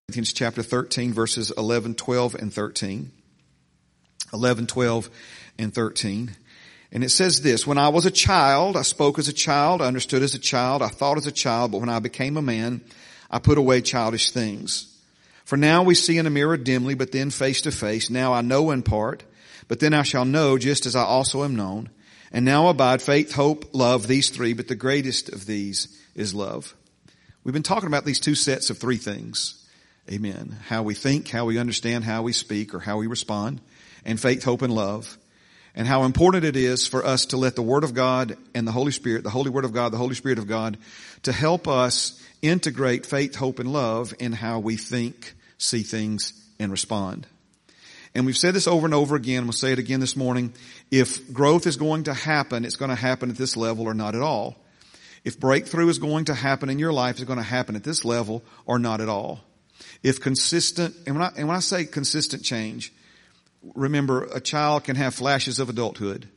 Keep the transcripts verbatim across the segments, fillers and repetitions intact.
Corinthians chapter thirteen, verses eleven, twelve, and thirteen. eleven, twelve, and thirteen. And it says this: when I was a child, I spoke as a child, I understood as a child, I thought as a child, but when I became a man, I put away childish things. For now we see in a mirror dimly, but then face to face. Now I know in part, but then I shall know just as I also am known. And now abide faith, hope, love, these three, but the greatest of these is love. We've been talking about these two sets of three things. Amen. How we think, how we understand, how we speak, or how we respond. And faith, hope, and love. And how important it is for us to let the Word of God and the Holy Spirit, the Holy Word of God, the Holy Spirit of God, to help us integrate faith, hope, and love in how we think, see things, and respond. And we've said this over and over again. We'll say it again this morning. If growth is going to happen, it's going to happen at this level or not at all. If breakthrough is going to happen in your life, it's going to happen at this level or not at all. If consistent, and when I, and when I say consistent change, remember, a child can have flashes of adulthood.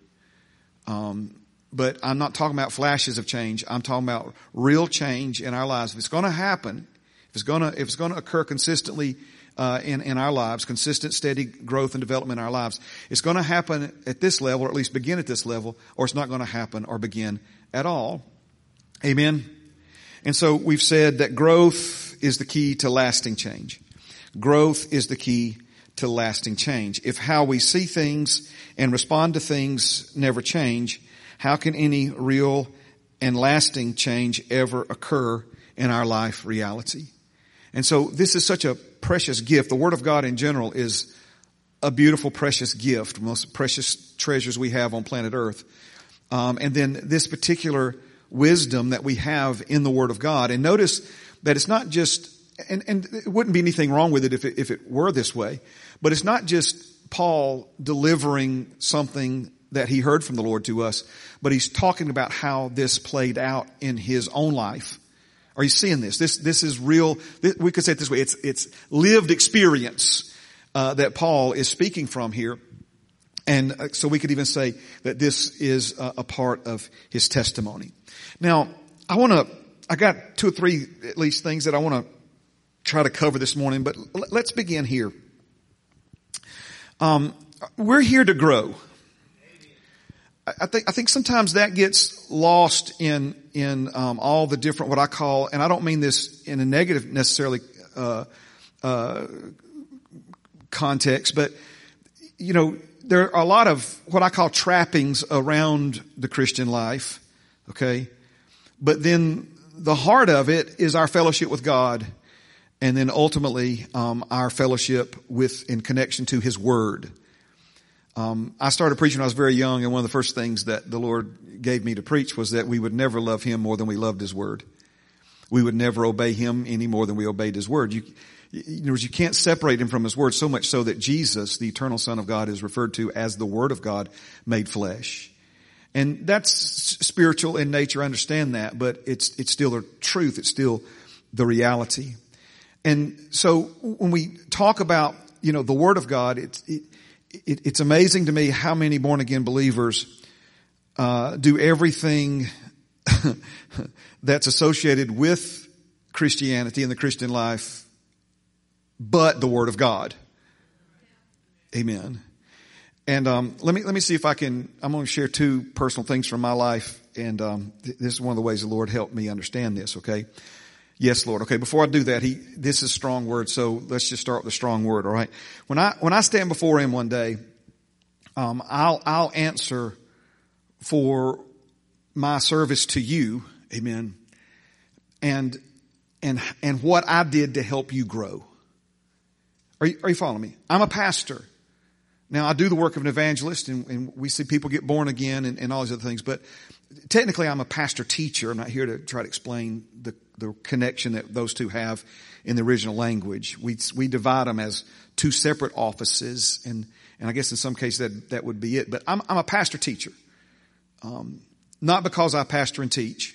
Um, but I'm not talking about flashes of change. I'm talking about real change in our lives. If it's going to happen, if it's going to, if it's going to occur consistently, uh, in, in our lives, consistent, steady growth and development in our lives, it's going to happen at this level, or at least begin at this level, or it's not going to happen or begin at all. Amen. And so we've said that growth is the key to lasting change. Growth is the key to lasting change. If how we see things and respond to things never change, how can any real and lasting change ever occur in our life reality? And so this is such a precious gift. The Word of God in general is a beautiful, precious gift, most precious treasures we have on planet Earth. Um, and then this particular wisdom that we have in the Word of God. And notice that it's not just, and, and it wouldn't be anything wrong with it if it, if it were this way, but it's not just Paul delivering something that he heard from the Lord to us, but he's talking about how this played out in his own life. Are you seeing this? This, this is real. This, we could say it this way. It's, it's lived experience, uh, that Paul is speaking from here. And so we could even say that this is a, a part of his testimony. Now, I want to, I got two or three at least things that I want to try to cover this morning, but let's begin here. Um, we're here to grow. I think, I think sometimes that gets lost in, in, um, all the different, what I call, and I don't mean this in a negative necessarily, uh, uh, context, but, you know, there are a lot of what I call trappings around the Christian life. Okay. But then the heart of it is our fellowship with God. And then ultimately, um, our fellowship with, in connection to His Word. Um, I started preaching when I was very young, and one of the first things that the Lord gave me to preach was that we would never love Him more than we loved His Word. We would never obey Him any more than we obeyed His Word. You, in other words, you can't separate Him from His Word, so much so that Jesus, the eternal Son of God, is referred to as the Word of God made flesh. And that's spiritual in nature, I understand that, but it's, it's still the truth. It's still the reality. And so when we talk about, you know, the Word of God, it's, it, it, it's amazing to me how many born again believers, uh, do everything that's associated with Christianity and the Christian life, but the Word of God. Amen. And, um, let me, let me see if I can, I'm going to share two personal things from my life. And, um, th- this is one of the ways the Lord helped me understand this. Okay. Yes, Lord. Okay. Before I do that, he, this is a strong word. So let's just start with a strong word. All right. When I, when I stand before Him one day, um, I'll, I'll answer for my service to you. Amen. And, and, and what I did to help you grow. Are you, are you following me? I'm a pastor. Now, I do the work of an evangelist, and, and we see people get born again and, and all these other things. But technically, I'm a pastor teacher. I'm not here to try to explain the, the connection that those two have in the original language. We we divide them as two separate offices, and and I guess in some cases that that would be it. But I'm I'm a pastor teacher, um, not because I pastor and teach.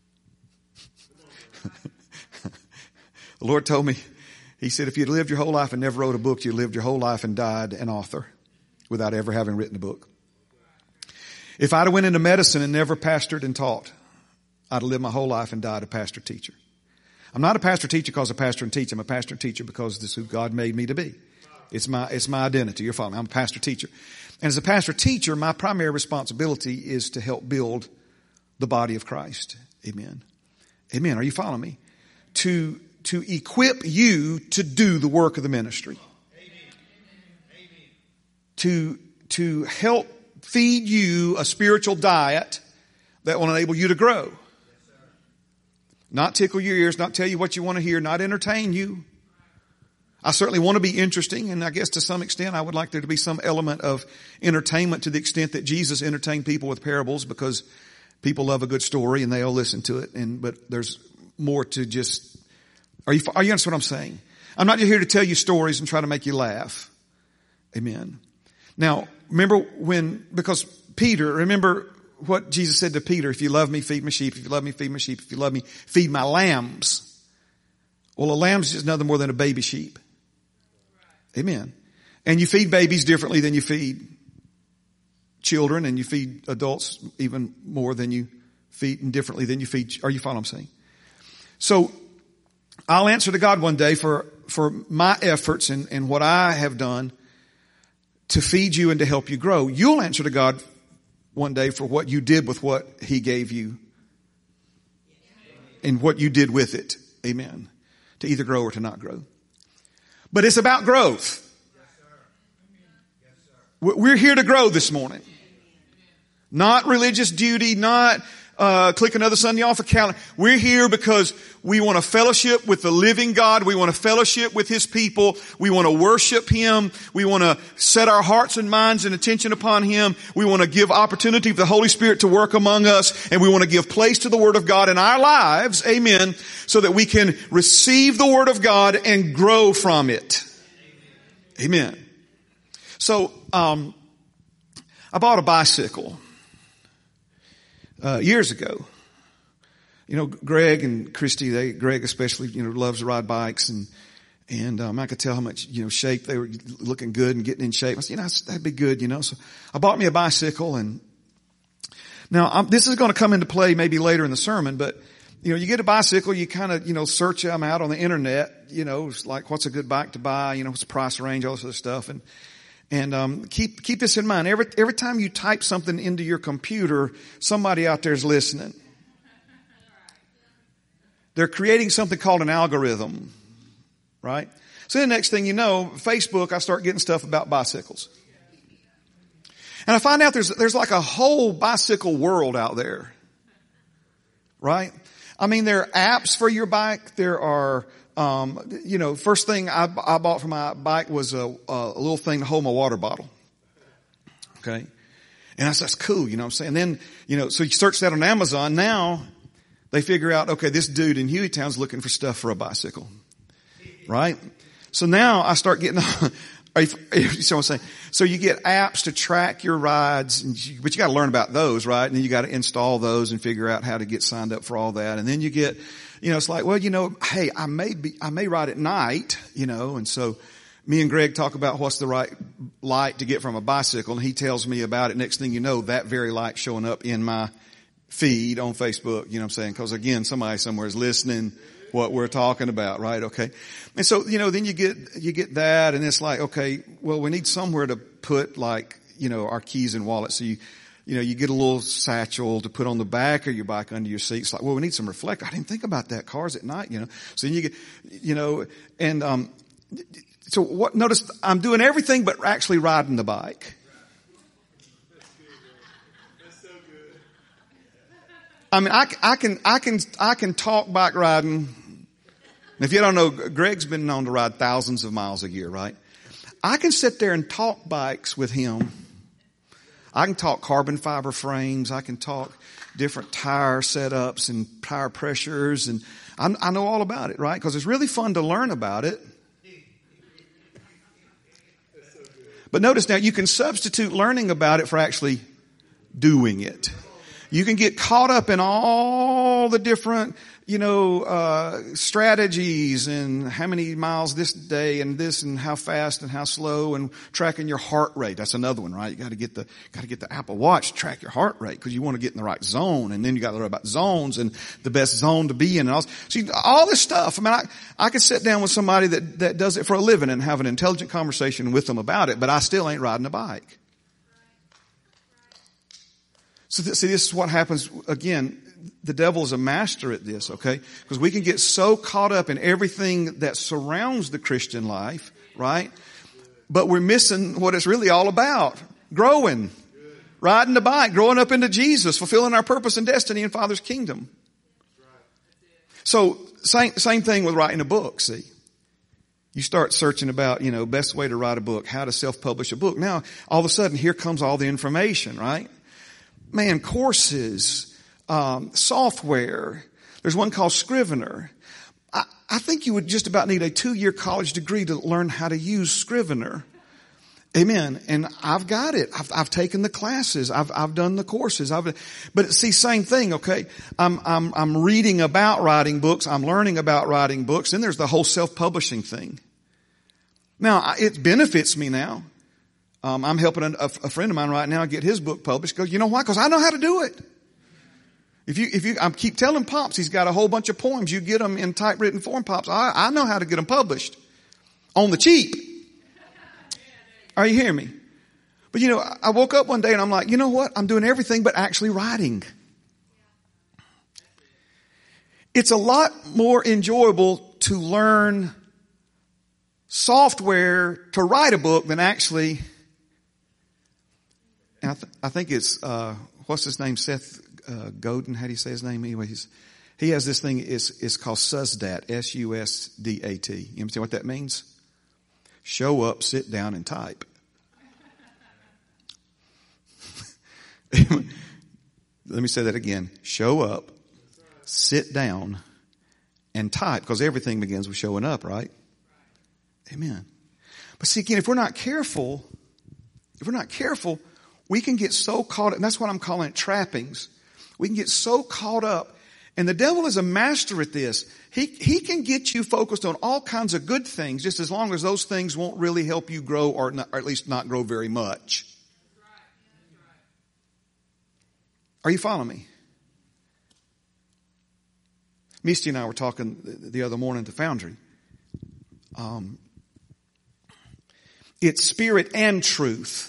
The Lord told me, He said, if you'd lived your whole life and never wrote a book, you lived your whole life and died an author without ever having written a book. If I'd have went into medicine and never pastored and taught, I'd have lived my whole life and died a pastor teacher. I'm not a pastor teacher because I'm a pastor and teacher. I'm a pastor and teacher because this is who God made me to be. It's my, it's my identity. You're following me. I'm a pastor teacher. And as a pastor teacher, my primary responsibility is to help build the body of Christ. Amen. Amen. Are you following me? To, to equip you to do the work of the ministry. To, to help feed you a spiritual diet that will enable you to grow. Not tickle your ears, not tell you what you want to hear, not entertain you. I certainly want to be interesting, and I guess to some extent I would like there to be some element of entertainment to the extent that Jesus entertained people with parables, because people love a good story and they all listen to it. And but there's more to just. Are you are you understand what I'm saying? I'm not just here to tell you stories and try to make you laugh. Amen. Now remember when because Peter remember. What Jesus said to Peter, if you love me, feed my sheep. If you love me, feed my sheep. If you love me, feed my lambs. Well, a lamb's just nothing more than a baby sheep. Amen. And you feed babies differently than you feed children, and you feed adults even more than you feed, and differently than you feed. Are you following what I'm saying? So I'll answer to God one day for, for my efforts and, and what I have done to feed you and to help you grow. You'll answer to God one day for what you did with what He gave you and what you did with it. Amen. To either grow or to not grow. But it's about growth. We're here to grow this morning. Not religious duty, not uh click another Sunday off a calendar. We're here because we want to fellowship with the living God. We want to fellowship with His people. We want to worship Him. We want to set our hearts and minds and attention upon Him. We want to give opportunity for the Holy Spirit to work among us. And we want to give place to the Word of God in our lives. Amen. So that we can receive the Word of God and grow from it. Amen. So, um, I bought a bicycle. Uh, years ago, you know, Greg and Christy, they, Greg especially, you know, loves to ride bikes, and, and, um, I could tell how much, you know, shape they were looking good and getting in shape. I said, you know, that'd be good, you know, so I bought me a bicycle. And now I'm, this is going to come into play maybe later in the sermon, but you know, you get a bicycle, you kind of, you know, search them out on the internet, you know, it's like what's a good bike to buy, you know, what's the price range, all this other stuff. And, And, um, keep, keep this in mind. Every, every time you type something into your computer, somebody out there is listening. They're creating something called an algorithm, right? So the next thing you know, Facebook, I start getting stuff about bicycles. And I find out there's, there's like a whole bicycle world out there, right? I mean, there are apps for your bike. There are, Um, you know, first thing I, I bought for my bike was a, a little thing to hold my water bottle. Okay. And I said, that's cool. You know what I'm saying? Then, you know, so you search that on Amazon. Now they figure out, okay, this dude in Hueytown's looking for stuff for a bicycle. Right? So now I start getting, you know what I'm saying? So you get apps to track your rides, and you, but you got to learn about those, right? And then you got to install those and figure out how to get signed up for all that. And then you get, you know, it's like, well, you know, hey, I may be, I may ride at night, you know, and so me and Greg talk about what's the right light to get from a bicycle, and he tells me about it. Next thing you know, that very light showing up in my feed on Facebook, you know what I'm saying? Because again, somebody somewhere is listening what we're talking about, right? Okay. And so, you know, then you get, you get that, and it's like, okay, well, we need somewhere to put like, you know, our keys and wallets. So you, you know, you get a little satchel to put on the back of your bike under your seat. It's like, well, we need some reflector. I didn't think about that. Cars at night, you know. So then you get, you know, and, um, so what, notice I'm doing everything but actually riding the bike. I mean, I, I can, I can, I can talk bike riding. And if you don't know, Greg's been known to ride thousands of miles a year, right? I can sit there and talk bikes with him. I can talk carbon fiber frames. I can talk different tire setups and tire pressures. And I, I know all about it, right? Because it's really fun to learn about it. But notice now, you can substitute learning about it for actually doing it. You can get caught up in all the different, you know, uh, strategies and how many miles this day and this and how fast and how slow and tracking your heart rate. That's another one, right? You got to get the, got to get the Apple Watch to track your heart rate because you want to get in the right zone. And then you got to learn about zones and the best zone to be in and all. See, all this stuff. I mean, I, I could sit down with somebody that, that does it for a living and have an intelligent conversation with them about it, but I still ain't riding a bike. So th- see, this is what happens again. The devil is a master at this, okay? Because we can get so caught up in everything that surrounds the Christian life, right? But we're missing what it's really all about. Growing. Riding the bike. Growing up into Jesus. Fulfilling our purpose and destiny in Father's kingdom. So, same, same thing with writing a book, see? You start searching about, you know, best way to write a book, how to self-publish a book. Now, all of a sudden, here comes all the information, right? Man, courses, Um, software. There's one called Scrivener. I, I think you would just about need a two-year college degree to learn how to use Scrivener. Amen. And I've got it. I've, I've taken the classes. I've, I've done the courses. I've, but see, same thing. Okay. I'm, I'm, I'm reading about writing books. I'm learning about writing books. Then there's the whole self-publishing thing. Now, it benefits me now. Um, I'm helping a, a friend of mine right now get his book published. Because you know why? Because I know how to do it. If you, if you, I keep telling Pops, he's got a whole bunch of poems. You get them in typewritten form, Pops. I, I know how to get them published on the cheap. Are you hearing me? But you know, I woke up one day and I'm like, you know what? I'm doing everything but actually writing. It's a lot more enjoyable to learn software to write a book than actually, and I, th- I think it's, uh, what's his name? Seth Uh, Godin, how do you say his name? Anyway, he's, he has this thing, it's, it's called SUSDAT, S U S D A T. You understand what that means? Show up, sit down, and type. Let me say that again. Show up, sit down, and type, because everything begins with showing up, right? Amen. But see, again, if we're not careful, if we're not careful, we can get so caught up, and that's what I'm calling it, trappings. We can get so caught up, and the devil is a master at this. He, he can get you focused on all kinds of good things, just as long as those things won't really help you grow, or, not, or at least not grow very much. Are you following me? Misty and I were talking the other morning at the Foundry. Um, it's spirit and truth.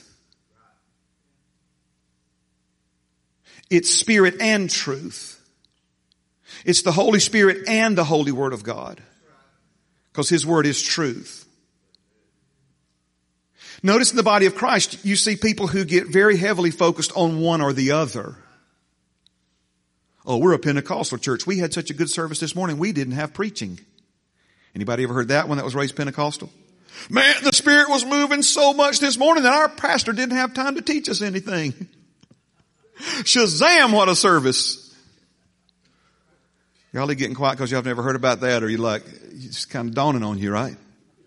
It's spirit and truth. It's the Holy Spirit and the Holy Word of God. Because His Word is truth. Notice in the body of Christ, you see people who get very heavily focused on one or the other. Oh, we're a Pentecostal church. We had such a good service this morning, we didn't have preaching. Anybody ever heard that one that was raised Pentecostal? Man, the Spirit was moving so much this morning that our pastor didn't have time to teach us anything. Shazam, what a service. Y'all are getting quiet because y'all have never heard about that, or you like, it's just kind of dawning on you, right?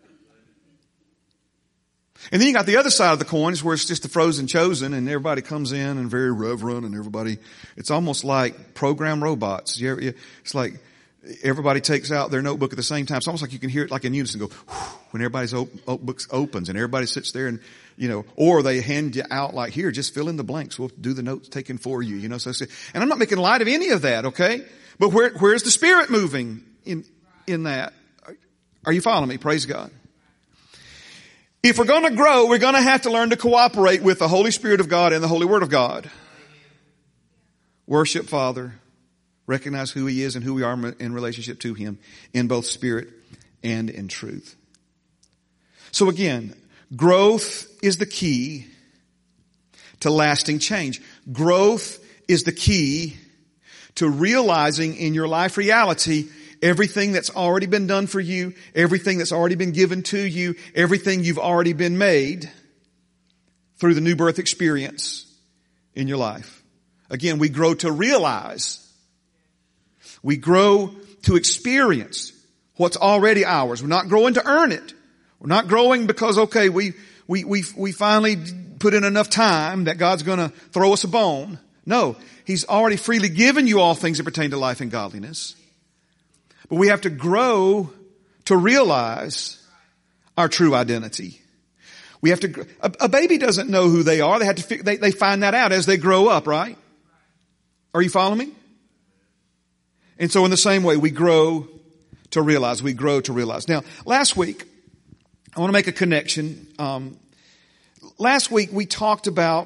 And then you got the other side of the coins where it's just the frozen chosen and everybody comes in and very reverent and everybody, it's almost like program robots. You ever, you, it's like everybody takes out their notebook at the same time. It's almost like you can hear it like in unison go, when everybody's op- op- books opens and everybody sits there and, you know, or they hand you out like, here, just fill in the blanks. We'll do the notes taken for you, you know. So, and I'm not making light of any of that, okay? But where, where's the Spirit moving in, in that? Are you following me? Praise God. If we're going to grow, we're going to have to learn to cooperate with the Holy Spirit of God and the Holy Word of God. Worship Father. Recognize who He is and who we are in relationship to Him in both spirit and in truth. So again, growth is the key to lasting change. Growth is the key to realizing in your life reality everything that's already been done for you, everything that's already been given to you, everything you've already been made through the new birth experience in your life. Again, we grow to realize. We grow to experience what's already ours. We're not growing to earn it. We're not growing because, okay, we, we, we, we finally put in enough time that God's going to throw us a bone. No, He's already freely given you all things that pertain to life and godliness. But we have to grow to realize our true identity. We have to, a, a baby doesn't know who they are. They have to, they, they find that out as they grow up, right? Are you following me? And so in the same way, we grow to realize, we grow to realize. Now, last week, I want to make a connection. Um, last week we talked about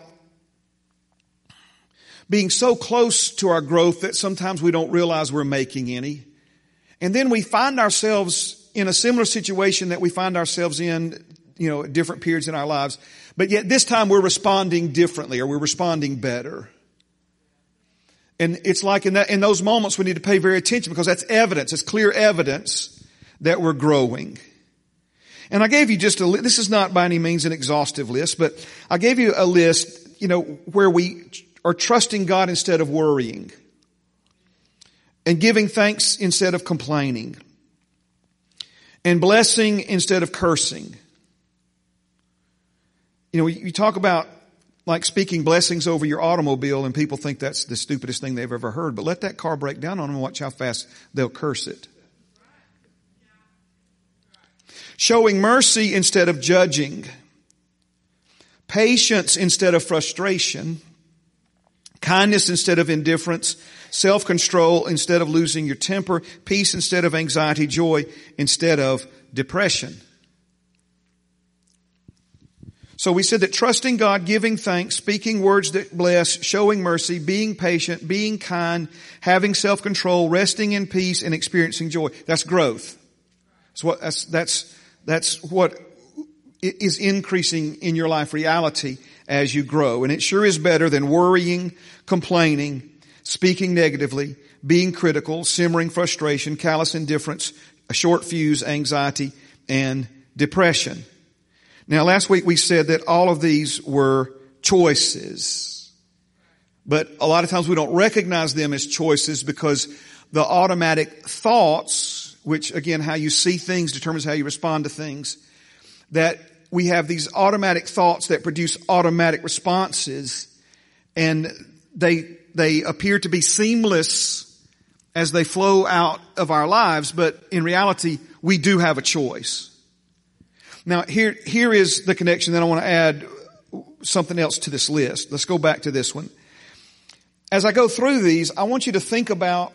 being so close to our growth that sometimes we don't realize we're making any. And then we find ourselves in a similar situation that we find ourselves in, you know, at different periods in our lives. But yet this time we're responding differently, or we're responding better. And it's like in that, in those moments we need to pay very attention, because that's evidence. It's clear evidence that we're growing. And I gave you just a, this is not by any means an exhaustive list, but I gave you a list, you know, where we are trusting God instead of worrying, and giving thanks instead of complaining, and blessing instead of cursing. You know, you talk about like speaking blessings over your automobile, and people think that's the stupidest thing they've ever heard. But let that car break down on them and watch how fast they'll curse it. Showing mercy instead of judging. Patience instead of frustration. Kindness instead of indifference. Self-control instead of losing your temper. Peace instead of anxiety. Joy instead of depression. So we said that trusting God, giving thanks, speaking words that bless, showing mercy, being patient, being kind, having self-control, resting in peace, and experiencing joy. That's growth. That's what, that's, that's, that's what is increasing in your life reality as you grow. And it sure is better than worrying, complaining, speaking negatively, being critical, simmering frustration, callous indifference, a short fuse, anxiety, and depression. Now, last week we said that all of these were choices. But a lot of times we don't recognize them as choices because the automatic thoughts, which again, how you see things determines how you respond to things, that we have these automatic thoughts that produce automatic responses, and they, they appear to be seamless as they flow out of our lives, but in reality, we do have a choice. Now, here, here is the connection. Then I want to add something else to this list. Let's go back to this one. As I go through these, I want you to think about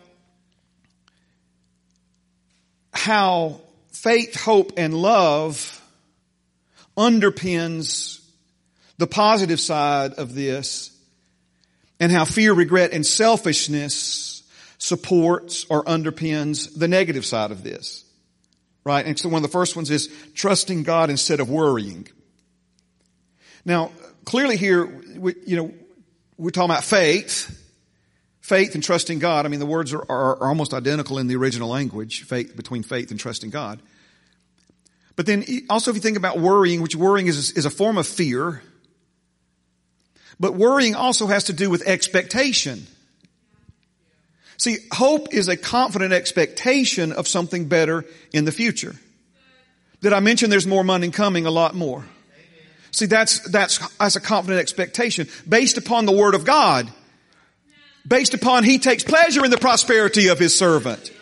how faith, hope, and love underpins the positive side of this, and how fear, regret, and selfishness supports or underpins the negative side of this. Right? And so one of the first ones is trusting God instead of worrying. Now, clearly here, we, you know, we're talking about faith. Faith and trusting God. I mean, the words are, are, are almost identical in the original language, faith, between faith and trusting God. But then also if you think about worrying, which worrying is, is a form of fear. But worrying also has to do with expectation. See, hope is a confident expectation of something better in the future. Did I mention there's more money coming? A lot more. See, that's, that's, that's a confident expectation based upon the Word of God. Based upon He takes pleasure in the prosperity of His servant.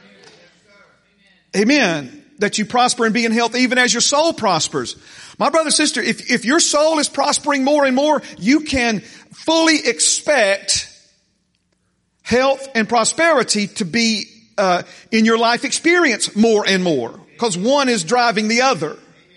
Amen. That you prosper and be in health even as your soul prospers. My brother and sister, if, if your soul is prospering more and more, you can fully expect health and prosperity to be uh, in your life experience more and more, because one is driving the other.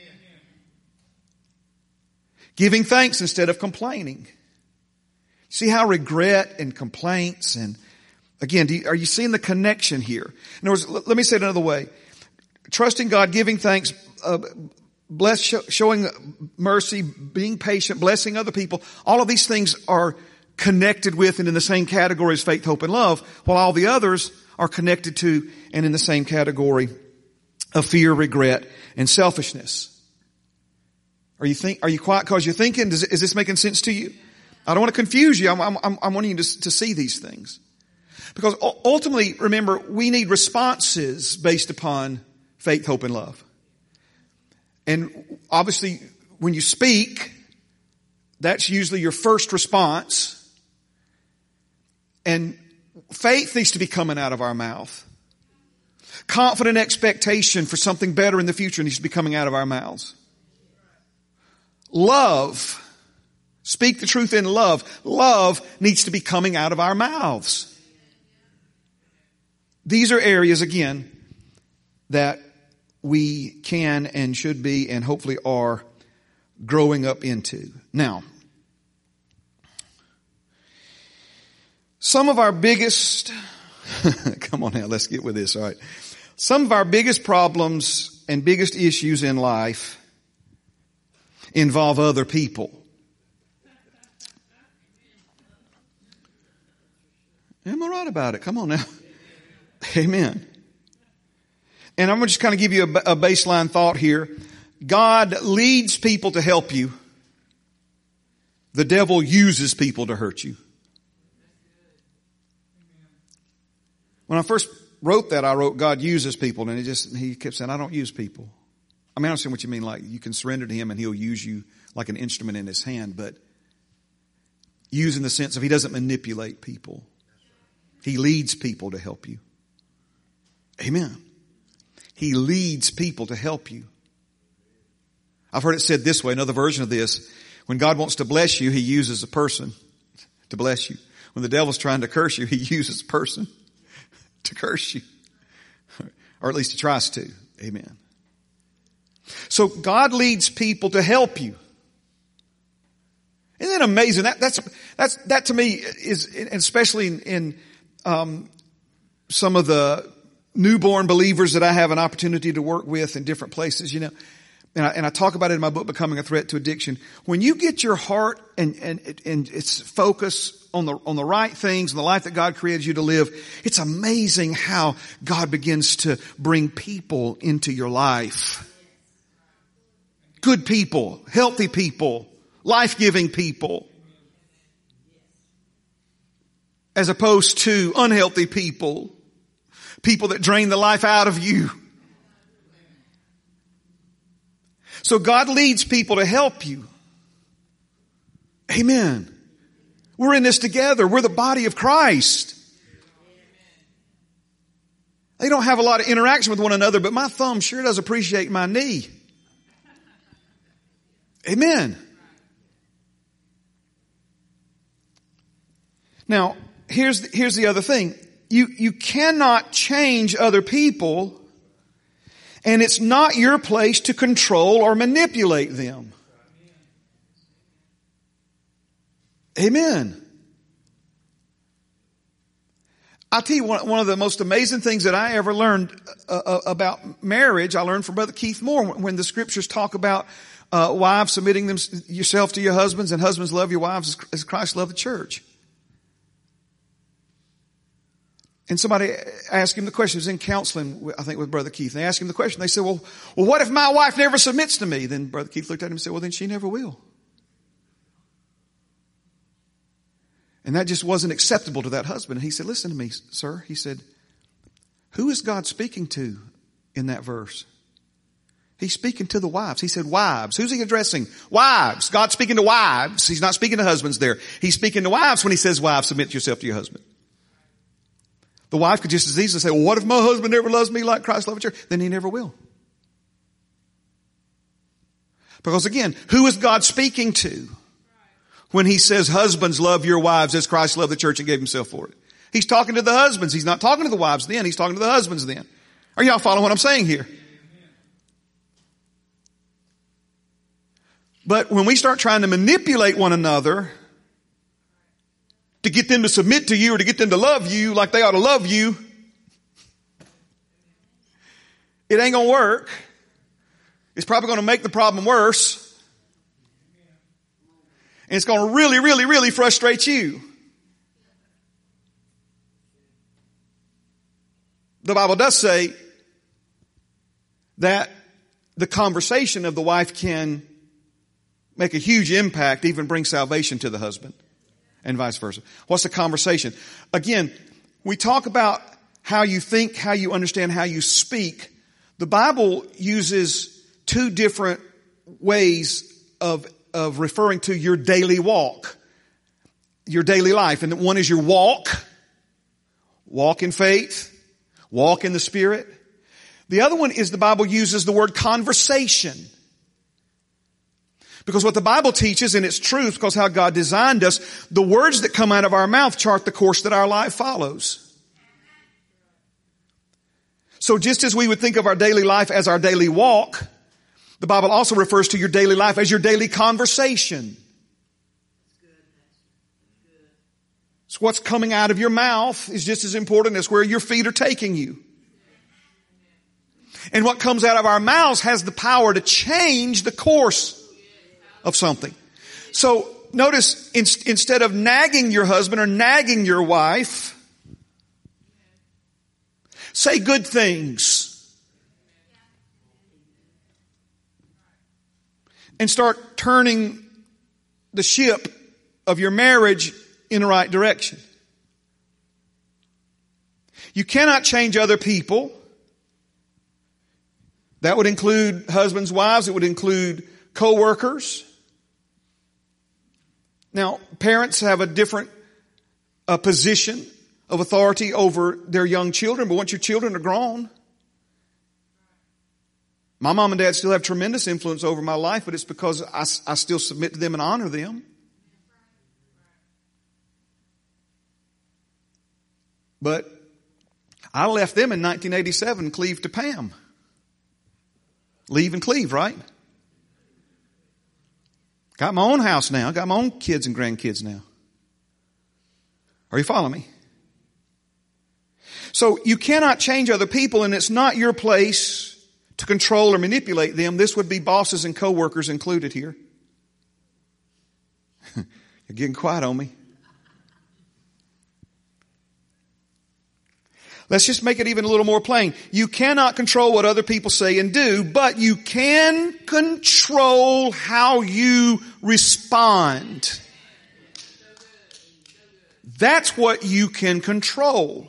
Giving thanks instead of complaining. See how regret and complaints and again, do you, are you seeing the connection here? In other words, let, let me say it another way. Trusting God, giving thanks, uh, bless, show, showing mercy, being patient, blessing other people. All of these things are connected with and in the same category as faith, hope, and love, while all the others are connected to and in the same category of fear, regret, and selfishness. Are you think? Are you quiet because you're thinking? Does, is this making sense to you? I don't want to confuse you. I'm, I'm, I'm wanting you to, to see these things, because ultimately, remember, we need responses based upon faith, hope, and love. And obviously, when you speak, that's usually your first response. And faith needs to be coming out of our mouth. Confident expectation for something better in the future needs to be coming out of our mouths. Love. Speak the truth in love. Love needs to be coming out of our mouths. These are areas, again, that we can and should be and hopefully are growing up into. Now, some of our biggest, come on now, let's get with this, all right. Some of our biggest problems and biggest issues in life involve other people. Am I right about it? Come on now. Amen. And I'm going to just kind of give you a, a baseline thought here. God leads people to help you. The devil uses people to hurt you. When I first wrote that, I wrote God uses people, and it just, he kept saying, I don't use people. I mean, I understand what you mean. Like, you can surrender to him and he'll use you like an instrument in his hand, but use in the sense of he doesn't manipulate people. He leads people to help you. Amen. He leads people to help you. I've heard it said this way, another version of this. When God wants to bless you, he uses a person to bless you. When the devil's trying to curse you, he uses a person to curse you. Or at least he tries to. Amen. So God leads people to help you. Isn't that amazing? That, that's, that's, that to me is, and especially in, in um, some of the newborn believers that I have an opportunity to work with in different places, you know, and I, and I talk about it in my book, Becoming a Threat to Addiction. When you get your heart and, and, and its focus on the, on the right things and the life that God created you to live, it's amazing how God begins to bring people into your life. Good people, healthy people, life-giving people. As opposed to unhealthy people. People that drain the life out of you. So God leads people to help you. Amen. We're in this together. We're the body of Christ. They don't have a lot of interaction with one another, but my thumb sure does appreciate my knee. Amen. Now, here's the, here's the other thing. You, you cannot change other people, and it's not your place to control or manipulate them. Amen. I'll tell you one, one of the most amazing things that I ever learned uh, about marriage, I learned from Brother Keith Moore when the scriptures talk about uh, wives submitting them, yourself to your husbands, and husbands love your wives as Christ loved the church. And somebody asked him the question. It was in counseling, I think, with Brother Keith. They asked him the question. They said, well, well, what if my wife never submits to me? Then Brother Keith looked at him and said, well, then she never will. And that just wasn't acceptable to that husband. And he said, listen to me, sir. He said, who is God speaking to in that verse? He's speaking to the wives. He said, wives. Who's he addressing? Wives. God's speaking to wives. He's not speaking to husbands there. He's speaking to wives when he says, wives, submit yourself to your husband. The wife could just as easily say, well, what if my husband never loves me like Christ loved the church? Then he never will. Because again, who is God speaking to when he says, husbands, love your wives as Christ loved the church and gave himself for it? He's talking to the husbands. He's not talking to the wives then. He's talking to the husbands then. Are y'all following what I'm saying here? But when we start trying to manipulate one another to get them to submit to you or to get them to love you like they ought to love you, it ain't going to work. It's probably going to make the problem worse. And it's going to really, really, really frustrate you. The Bible does say that the conversation of the wife can make a huge impact, even bring salvation to the husband. And vice versa. What's the conversation? Again, we talk about how you think, how you understand, how you speak. The Bible uses two different ways of, of referring to your daily walk, your daily life. And one is your walk, walk in faith, walk in the Spirit. The other one is the Bible uses the word conversation. Because what the Bible teaches, and it's truth because how God designed us, the words that come out of our mouth chart the course that our life follows. So just as we would think of our daily life as our daily walk, the Bible also refers to your daily life as your daily conversation. So what's coming out of your mouth is just as important as where your feet are taking you. And what comes out of our mouths has the power to change the course of something. So notice, in, instead of nagging your husband or nagging your wife, say good things. And start turning the ship of your marriage in the right direction. You cannot change other people. That would include husbands, wives. It would include co-workers. Now, parents have a different uh, position of authority over their young children, but once your children are grown, my mom and dad still have tremendous influence over my life, but it's because I, I still submit to them and honor them. But I left them in nineteen eighty-seven, cleave to Pam. Leave and cleave, right? Got my own house now. Got my own kids and grandkids now. Are you following me? So you cannot change other people, and it's not your place to control or manipulate them. This would be bosses and co-workers included here. You're getting quiet on me. Let's just make it even a little more plain. You cannot control what other people say and do, but you can control how you respond. That's what you can control.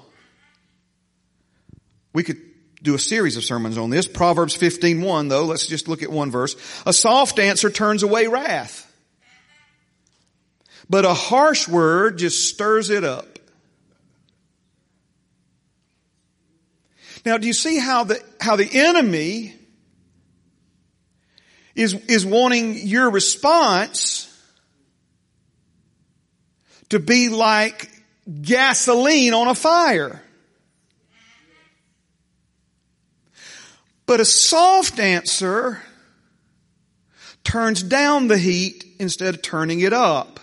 We could do a series of sermons on this. Proverbs fifteen one, though. Let's just look at one verse. A soft answer turns away wrath, but a harsh word just stirs it up. Now, do you see how the, how the enemy is, is wanting your response to be like gasoline on a fire? But a soft answer turns down the heat instead of turning it up.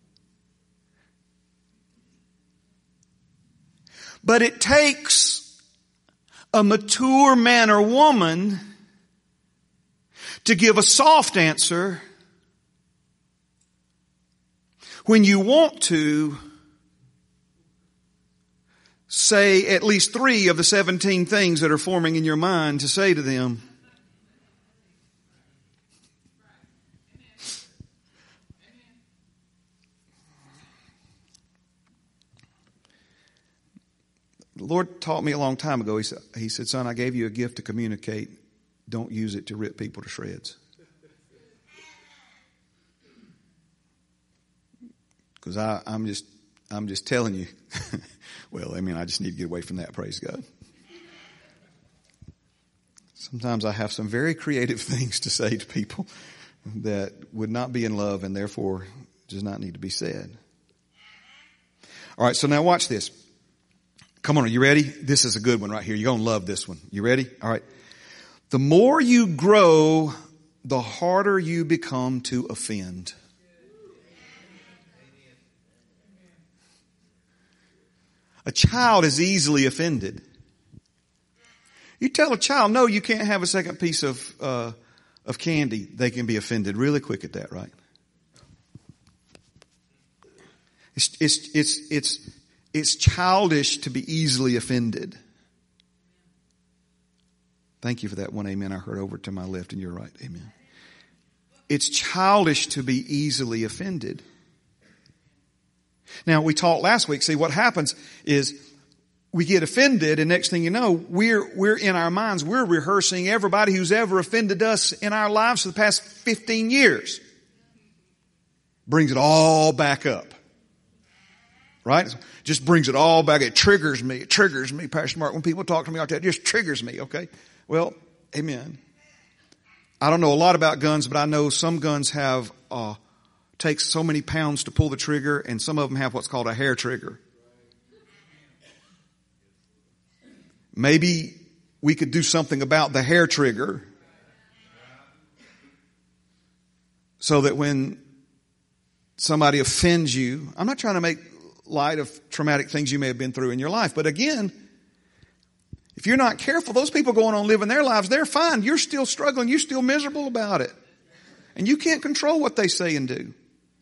But it takes a mature man or woman to give a soft answer when you want to say at least three of the seventeen things that are forming in your mind to say to them. The Lord taught me a long time ago. He said, he said, son, I gave you a gift to communicate. Don't use it to rip people to shreds. Because I'm just, I'm just telling you. Well, I mean, I just need to get away from that, praise God. Sometimes I have some very creative things to say to people that would not be in love and therefore does not need to be said. All right, so now watch this. Come on, are you ready? This is a good one right here. You're going to love this one. You ready? All right. The more you grow, the harder you become to offend. A child is easily offended. You tell a child, no, you can't have a second piece of, uh, of candy. They can be offended really quick at that, right? It's, it's, it's, it's, It's childish to be easily offended. Thank you for that one amen I heard over to my left and your right. Amen. It's childish to be easily offended. Now, we talked last week. See, what happens is we get offended, and next thing you know, we're, we're in our minds, we're rehearsing everybody who's ever offended us in our lives for the past fifteen years. Brings it all back up. Right? Just brings it all back. It triggers me. It triggers me, Pastor Mark. When people talk to me like that, it just triggers me, okay? Well, amen. I don't know a lot about guns, but I know some guns have, uh, takes so many pounds to pull the trigger, and some of them have what's called a hair trigger. Maybe we could do something about the hair trigger so that when somebody offends you, I'm not trying to make light of traumatic things you may have been through in your life, but again, if you're not careful, those people going on living their lives, they're fine. You're still struggling. You're still miserable about it. And you can't control what they say and do.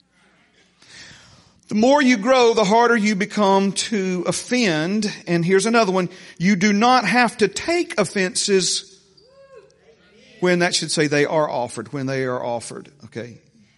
The more you grow, the harder you become to offend. And here's another one. You do not have to take offenses when, that should say, they are offered, when they are offered. Okay.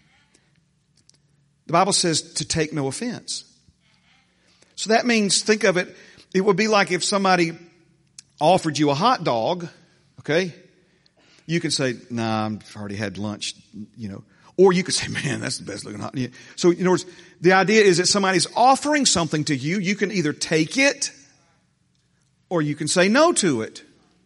The Bible says to take no offense. So that means, think of it, it would be like if somebody offered you a hot dog, okay? You can say, nah, I've already had lunch, you know. Or you could say, man, that's the best looking hot dog. So in other words, the idea is that somebody's offering something to you. You can either take it or you can say no to it.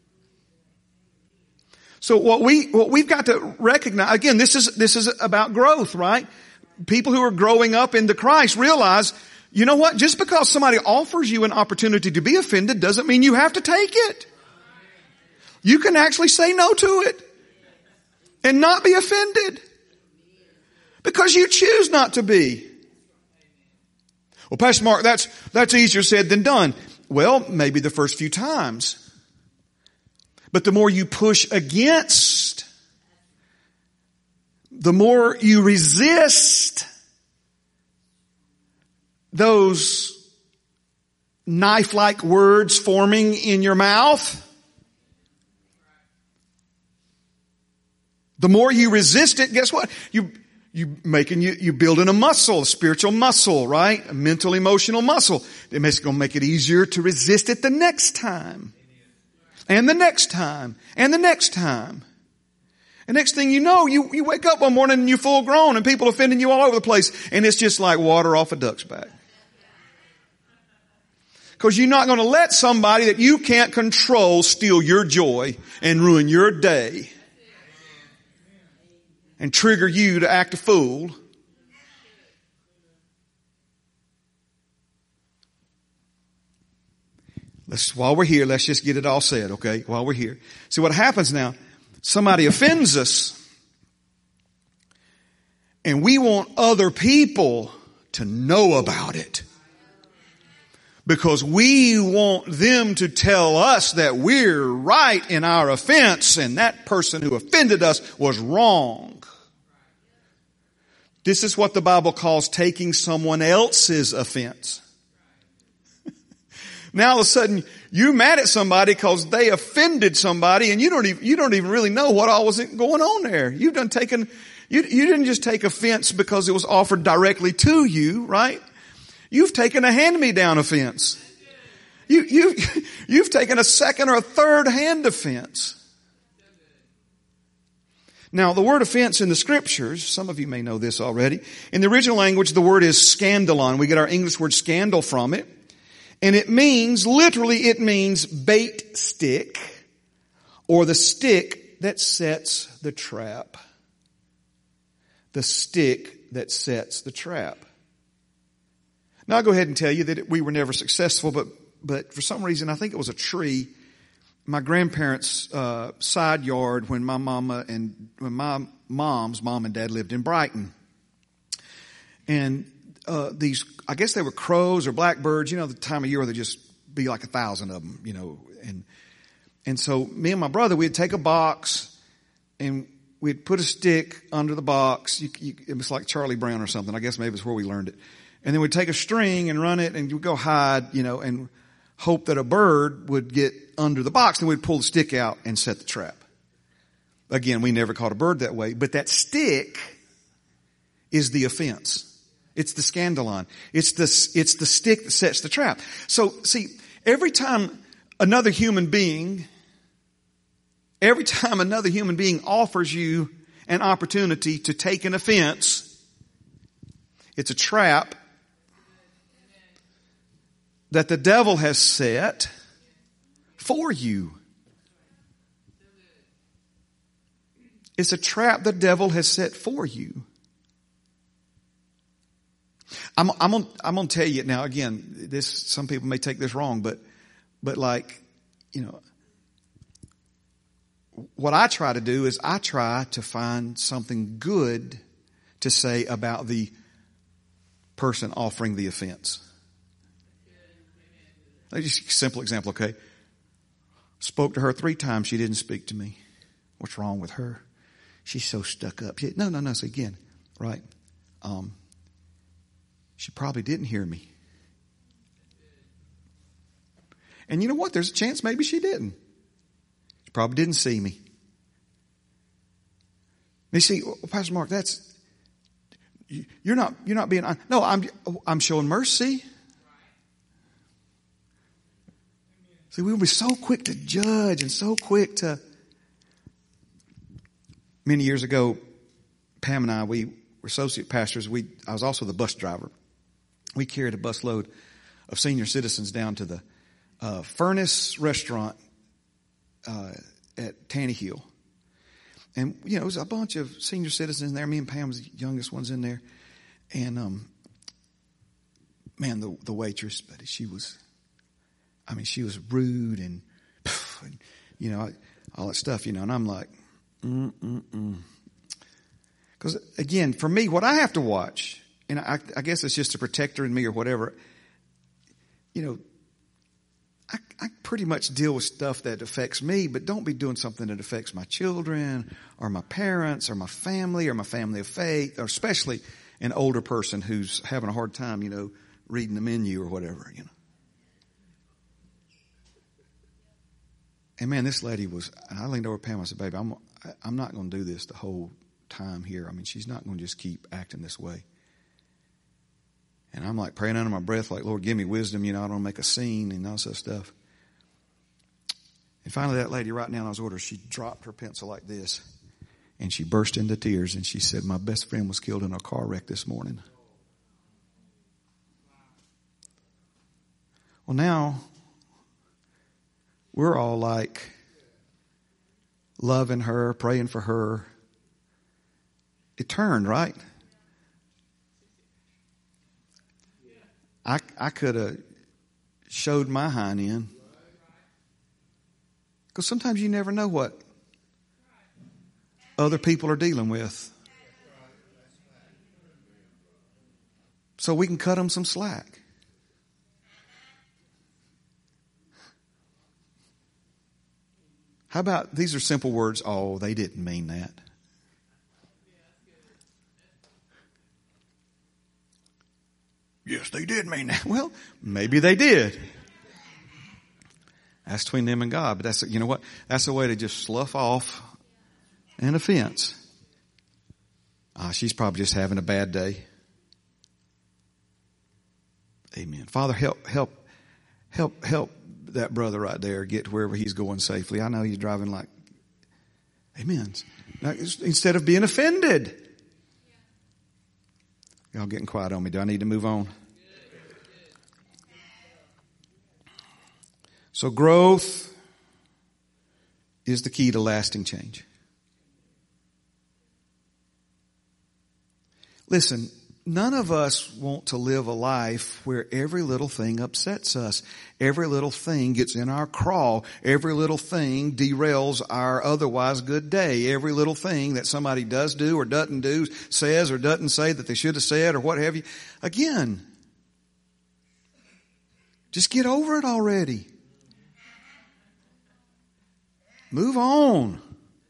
So what we, what we've got to recognize, again, this is, this is about growth, right? People who are growing up into Christ realize, you know what? Just because somebody offers you an opportunity to be offended doesn't mean you have to take it. You can actually say no to it and not be offended because you choose not to be. Well, Pastor Mark, that's, that's easier said than done. Well, maybe the first few times. But the more you push against, the more you resist those knife-like words forming in your mouth, the more you resist it, guess what? You, you making, you, you building a muscle, a spiritual muscle, right? A mental, emotional muscle. It's going to make it easier to resist it the next time. And the next time. And the next time. And next thing you know, you, you wake up one morning and you're full grown and people offending you all over the place. And it's just like water off a duck's back. Because you're not going to let somebody that you can't control steal your joy and ruin your day and trigger you to act a fool. Let's, while we're here, let's just get it all said, okay? While we're here. See what happens now, somebody offends us and we want other people to know about it. Because we want them to tell us that we're right in our offense and that person who offended us was wrong. This is what the Bible calls taking someone else's offense. Now all of a sudden you're mad at somebody because they offended somebody and you don't even, you don't even really know what all was going on there. You've done taken, you, you didn't just take offense because it was offered directly to you, right? You've taken a hand-me-down offense. You, you, you've taken a second or a third hand offense. Now, the word offense in the scriptures, some of you may know this already. In the original language, the word is scandalon. We get our English word scandal from it. And it means, literally, it means bait stick or the stick that sets the trap. The stick that sets the trap. Now, I'll go ahead and tell you that we were never successful, but but for some reason, I think it was a tree. My grandparents' uh, side yard when my mama and when my mom's mom and dad lived in Brighton, and uh, these, I guess they were crows or blackbirds. You know, the time of year where there just be like a thousand of them. You know, and and so me and my brother, we'd take a box and we'd put a stick under the box. You, you, it was like Charlie Brown or something. I guess maybe it's where we learned it. And then we'd take a string and run it and we'd go hide, you know, and hope that a bird would get under the box. Then we'd pull the stick out and set the trap. Again, we never caught a bird that way, but that stick is the offense. It's the scandalon. It's the, it's the stick that sets the trap. So see, every time another human being, every time another human being offers you an opportunity to take an offense, it's a trap that the devil has set for you. It's a trap the devil has set for you. I'm, I'm gonna, I'm gonna tell you now again, this, some people may take this wrong, but, but like, you know, what I try to do is I try to find something good to say about the person offering the offense. Just a simple example, okay? Spoke to her three times. She didn't speak to me. What's wrong with her? She's so stuck up. She, no, no, no. So again, right? Um, she probably didn't hear me. And you know what? There's a chance maybe she didn't. She probably didn't see me. You see, Pastor Mark, that's, you're not, you're not being, no, I'm, I'm showing mercy. See, we'll be so quick to judge and so quick to, many years ago, Pam and I, we were associate pastors. We, I was also the bus driver. We carried a busload of senior citizens down to the uh, Furnace Restaurant uh, at Tanny Hill. And, you know, it was a bunch of senior citizens in there. Me and Pam was the youngest ones in there. And, um, man, the, the waitress, but she was, I mean, she was rude and, and you know, all that stuff, you know. And I'm like, mm, mm, mm. Because, again, for me, what I have to watch, and I, I guess it's just a protector in me or whatever, you know, I, I pretty much deal with stuff that affects me, but don't be doing something that affects my children or my parents or my family or my family of faith, or especially an older person who's having a hard time, you know, reading the menu or whatever, you know. And man, this lady was, and I leaned over to Pam and I said, baby, I'm, I'm not going to do this the whole time here. I mean, she's not going to just keep acting this way. And I'm like praying under my breath, like, Lord, give me wisdom. You know, I don't want to make a scene and all that stuff. And finally, that lady right now in those orders, she dropped her pencil like this. And she burst into tears and she said, my best friend was killed in a car wreck this morning. Well, now we're all like loving her, praying for her. It turned, right? I, I could have showed my hind end. Because sometimes you never know what other people are dealing with. So we can cut them some slack. How about, these are simple words, oh, they didn't mean that. Yes, they did mean that. Well, maybe they did. That's between them and God. But that's, you know what? That's a way to just slough off an offense. Ah, she's probably just having a bad day. Amen. Father, help, help, help, help that brother right there get to wherever he's going safely. I know he's driving like, amen. Now, instead of being offended. Y'all getting quiet on me. Do I need to move on? So growth is the key to lasting change. Listen, none of us want to live a life where every little thing upsets us. Every little thing gets in our craw. Every little thing derails our otherwise good day. Every little thing that somebody does do or doesn't do, says or doesn't say that they should have said or what have you. Again, just get over it already. Move on.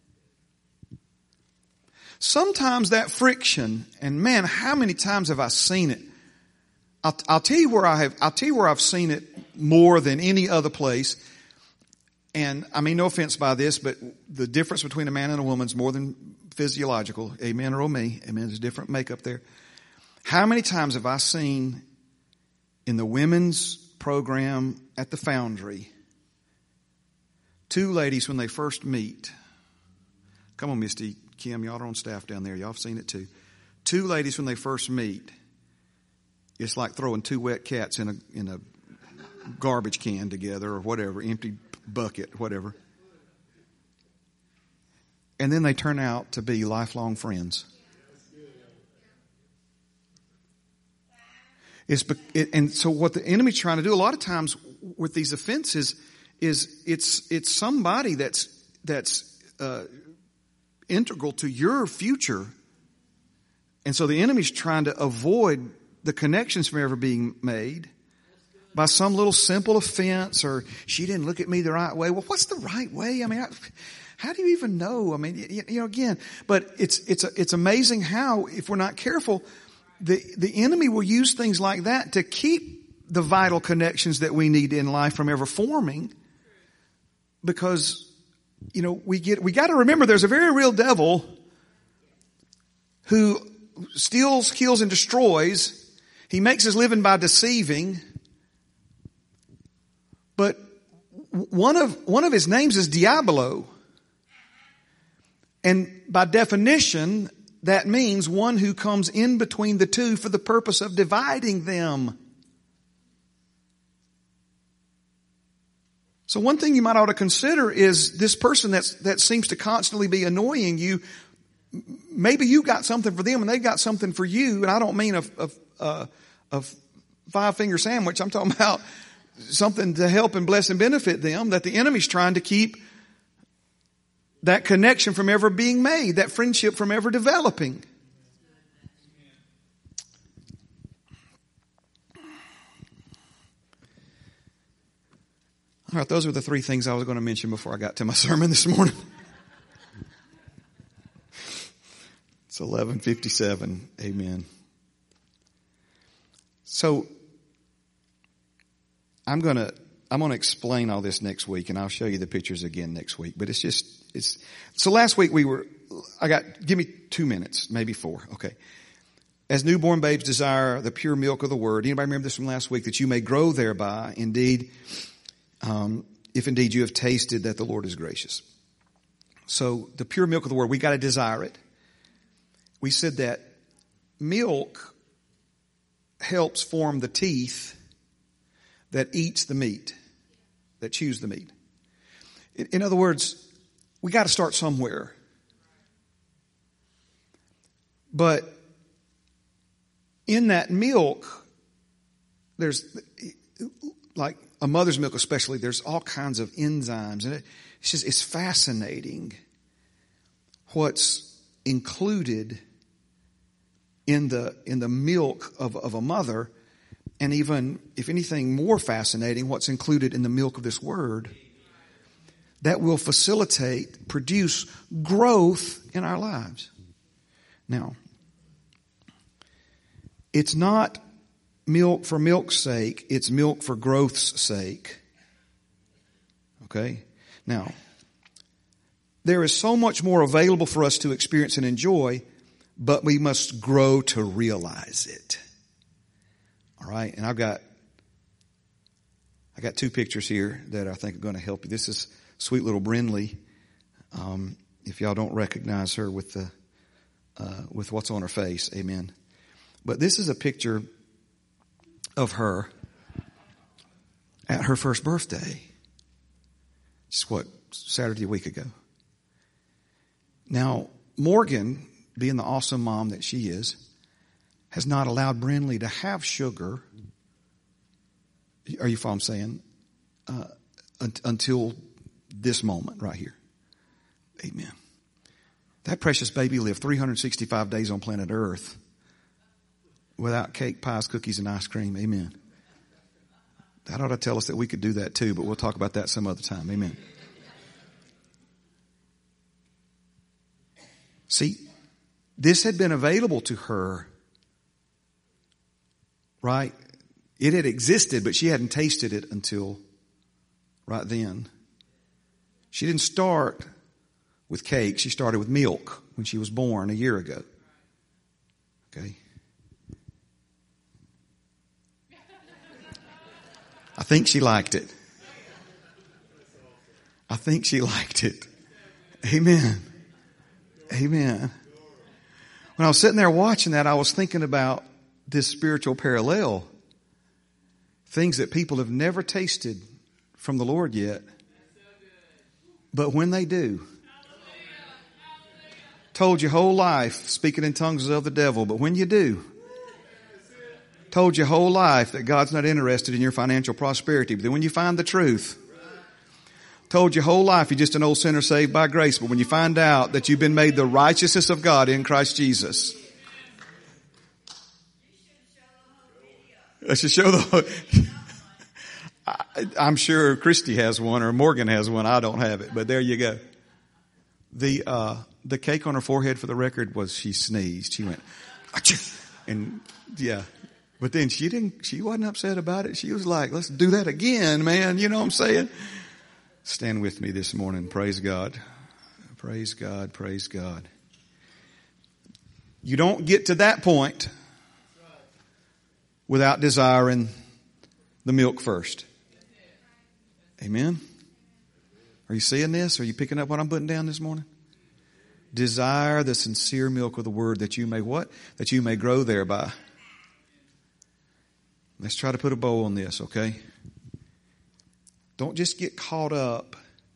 Sometimes that friction, and man, how many times have I seen it? I'll, I'll tell you where I have, I'll tell you where I've seen it more than any other place. And I mean, no offense by this, but the difference between a man and a woman is more than physiological. Amen or oh me. Amen. There's different makeup there. How many times have I seen in the women's program at the Foundry, two ladies when they first meet. Come on, Misty, Kim, y'all are on staff down there. Y'all have seen it too. Two ladies when they first meet, it's like throwing two wet cats in a in a garbage can together or whatever, empty bucket, whatever. and then they turn out to be lifelong friends. It's, it, and so what the enemy's trying to do a lot of times with these offenses is it's it's somebody that's that's uh, integral to your future, and so the enemy's trying to avoid the connections from ever being made by some little simple offense, or she didn't look at me the right way. Well, what's the right way? I mean, I, how do you even know? I mean, you, you know, again, but it's it's it's amazing how, if we're not careful, The, the enemy will use things like that to keep the vital connections that we need in life from ever forming. Because, you know, we get, we got to remember there's a very real devil who steals, kills, and destroys. He makes his living by deceiving. But one of, one of his names is Diablo. And by definition, that means one who comes in between the two for the purpose of dividing them. So one thing you might ought to consider is this person that's, that seems to constantly be annoying you. Maybe you got something for them and they got something for you. And I don't mean a, a, a, a five finger sandwich. I'm talking about something to help and bless and benefit them, that the enemy's trying to keep that connection from ever being made, that friendship from ever developing. All right, those were the three things I was going to mention before I got to my sermon this morning. It's eleven fifty-seven. Amen. So I'm going to I'm going to explain all this next week, and I'll show you the pictures again next week. But it's just, it's, so last week we were, I got, give me two minutes, maybe four. Okay. As newborn babes desire the pure milk of the word. Anybody remember this from last week? That you may grow thereby. Indeed, um, if indeed you have tasted that the Lord is gracious. So the pure milk of the word, we got to desire it. We said that milk helps form the teeth that eats the meat, that chews the meat. In, in other words, we got to start somewhere. But in that milk, there's, like a mother's milk especially, there's all kinds of enzymes. And it, it's just, it's fascinating what's included in the, in the milk of, of a mother. And even, if anything more fascinating, what's included in the milk of this word that will facilitate, produce growth in our lives. Now, it's not milk for milk's sake, it's milk for growth's sake. Okay? Now, there is so much more available for us to experience and enjoy, but we must grow to realize it. All right, and I've got I got two pictures here that I think are going to help you. This is sweet little Brinley. Um, if y'all don't recognize her with the uh, with what's on her face, amen. But this is a picture of her at her first birthday. Just what, Saturday a week ago. Now, Morgan, being the awesome mom that she is, has not allowed Brinley to have sugar. Are you following what I'm saying? Uh, un- until this moment right here. Amen. That precious baby lived three hundred sixty-five days on planet Earth without cake, pies, cookies, and ice cream. Amen. That ought to tell us that we could do that too, but we'll talk about that some other time. Amen. See, this had been available to her, right? It had existed, but she hadn't tasted it until right then. She didn't start with cake. She started with milk when she was born a year ago. Okay. I think she liked it. I think she liked it. Amen. Amen. When I was sitting there watching that, I was thinking about this spiritual parallel. Things that people have never tasted from the Lord yet. But when they do, Told your whole life speaking in tongues is of the devil, but when you do, told your whole life that God's not interested in your financial prosperity, but then when you find the truth, told your whole life you're just an old sinner saved by grace, but when you find out that you've been made the righteousness of God in Christ Jesus. I should show the, I, I'm sure Christy has one or Morgan has one. I don't have it, but there you go. The, uh, the cake on her forehead for the record was she sneezed. She went, achoo! And yeah, but then she didn't, she wasn't upset about it. She was like, let's do that again, man. You know what I'm saying? Stand with me this morning. Praise God. Praise God. Praise God. You don't get to that point without desiring the milk first. Amen. Are you seeing this? Are you picking up what I'm putting down this morning? Desire the sincere milk of the word that you may what? That you may grow thereby. Let's try to put a bow on this, okay? Don't just get caught up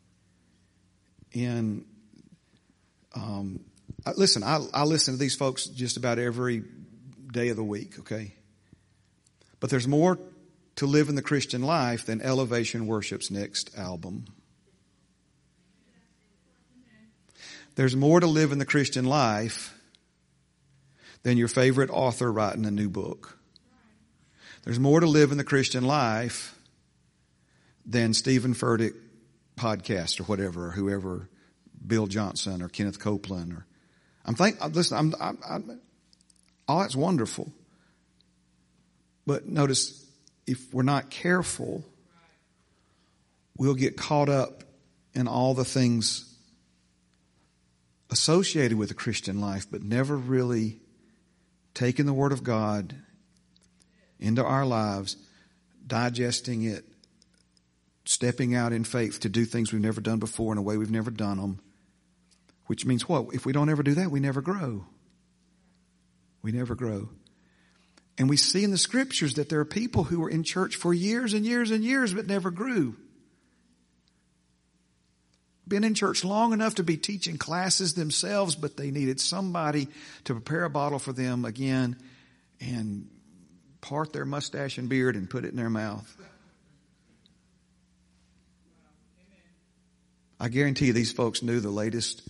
in, um, listen, I, I listen to these folks just about every day of the week, okay? But there's more to live in the Christian life than Elevation Worship's next album. There's more to live in the Christian life than your favorite author writing a new book. There's more to live in the Christian life than Stephen Furtick podcast or whatever, or whoever, Bill Johnson or Kenneth Copeland. Or I'm think. Listen, I'm, I'm, I'm, all that's wonderful, but notice if we're not careful, we'll get caught up in all the things associated with the Christian life, but never really taking the Word of God into our lives, digesting it, stepping out in faith to do things we've never done before in a way we've never done them. Which means what? If we don't ever do that, we never grow. We never grow. And we see in the scriptures that there are people who were in church for years and years and years but never grew. Been in church long enough to be teaching classes themselves, but they needed somebody to prepare a bottle for them again and part their mustache and beard and put it in their mouth. I guarantee you these folks knew the latest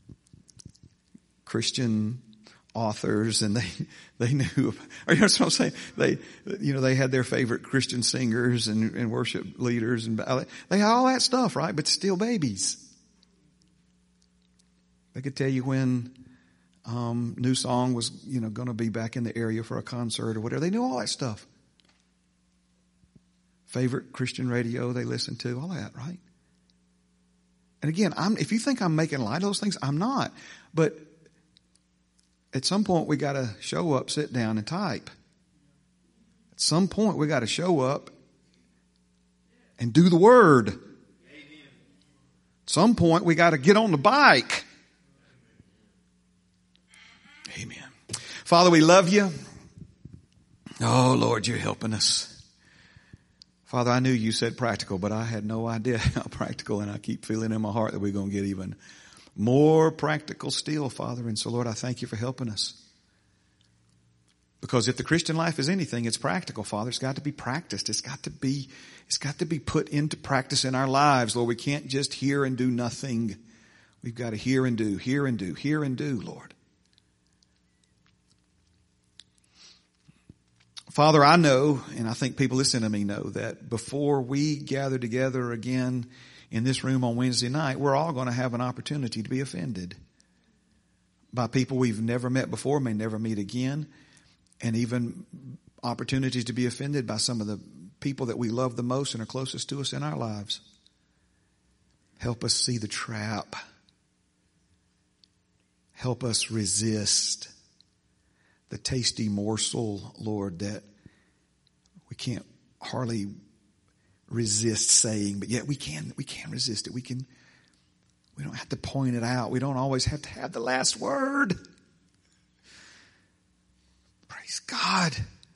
Christian authors, and they they knew, or you know what I'm saying? They, you know, they had their favorite Christian singers and, and worship leaders, and they had all that stuff, right? But still babies. They could tell you when um, new song was, you know, going to be back in the area for a concert or whatever. They knew all that stuff. Favorite Christian radio they listened to, all that, right? And again, I'm, if you think I'm making light of those things, I'm not. But at some point we got to show up, sit down, and type. At some point we got to show up and do the word. At some point we got to get on the bike. Amen. Father, we love you. Oh, Lord, you're helping us. Father, I knew you said practical, but I had no idea how practical, and I keep feeling in my heart that we're going to get even more practical still, Father. And so, Lord, I thank you for helping us. Because if the Christian life is anything, it's practical, Father. It's got to be practiced. It's got to be, it's got to be put into practice in our lives, Lord. We can't just hear and do nothing. We've got to hear and do, hear and do, hear and do, Lord. Father, I know, and I think people listening to me know, that before we gather together again in this room on Wednesday night, we're all going to have an opportunity to be offended by people we've never met before, may never meet again, and even opportunities to be offended by some of the people that we love the most and are closest to us in our lives. Help us see the trap. Help us resist the tasty morsel, Lord, that we can't hardly resist saying, but yet we can, we can resist it. We can, we don't have to point it out. We don't always have to have the last word. Praise God.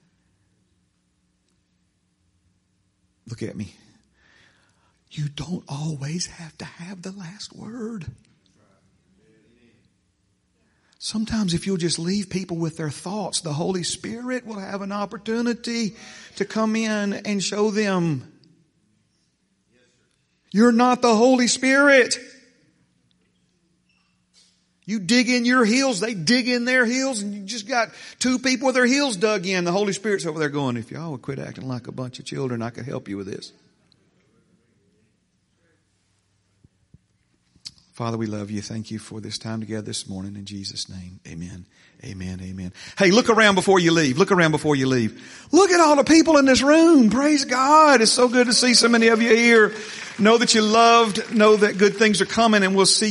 Look at me. You don't always have to have the last word. Sometimes if you'll just leave people with their thoughts, the Holy Spirit will have an opportunity to come in and show them. You're not the Holy Spirit. You dig in your heels, they dig in their heels, and you just got two people with their heels dug in. The Holy Spirit's over there going, if y'all would quit acting like a bunch of children, I could help you with this. Father, we love you. Thank you for this time together this morning. In Jesus' name, amen. Amen. Amen. Hey, look around before you leave. Look around before you leave. Look at all the people in this room. Praise God. It's so good to see so many of you here. Know that you're loved. Know that good things are coming, and we'll see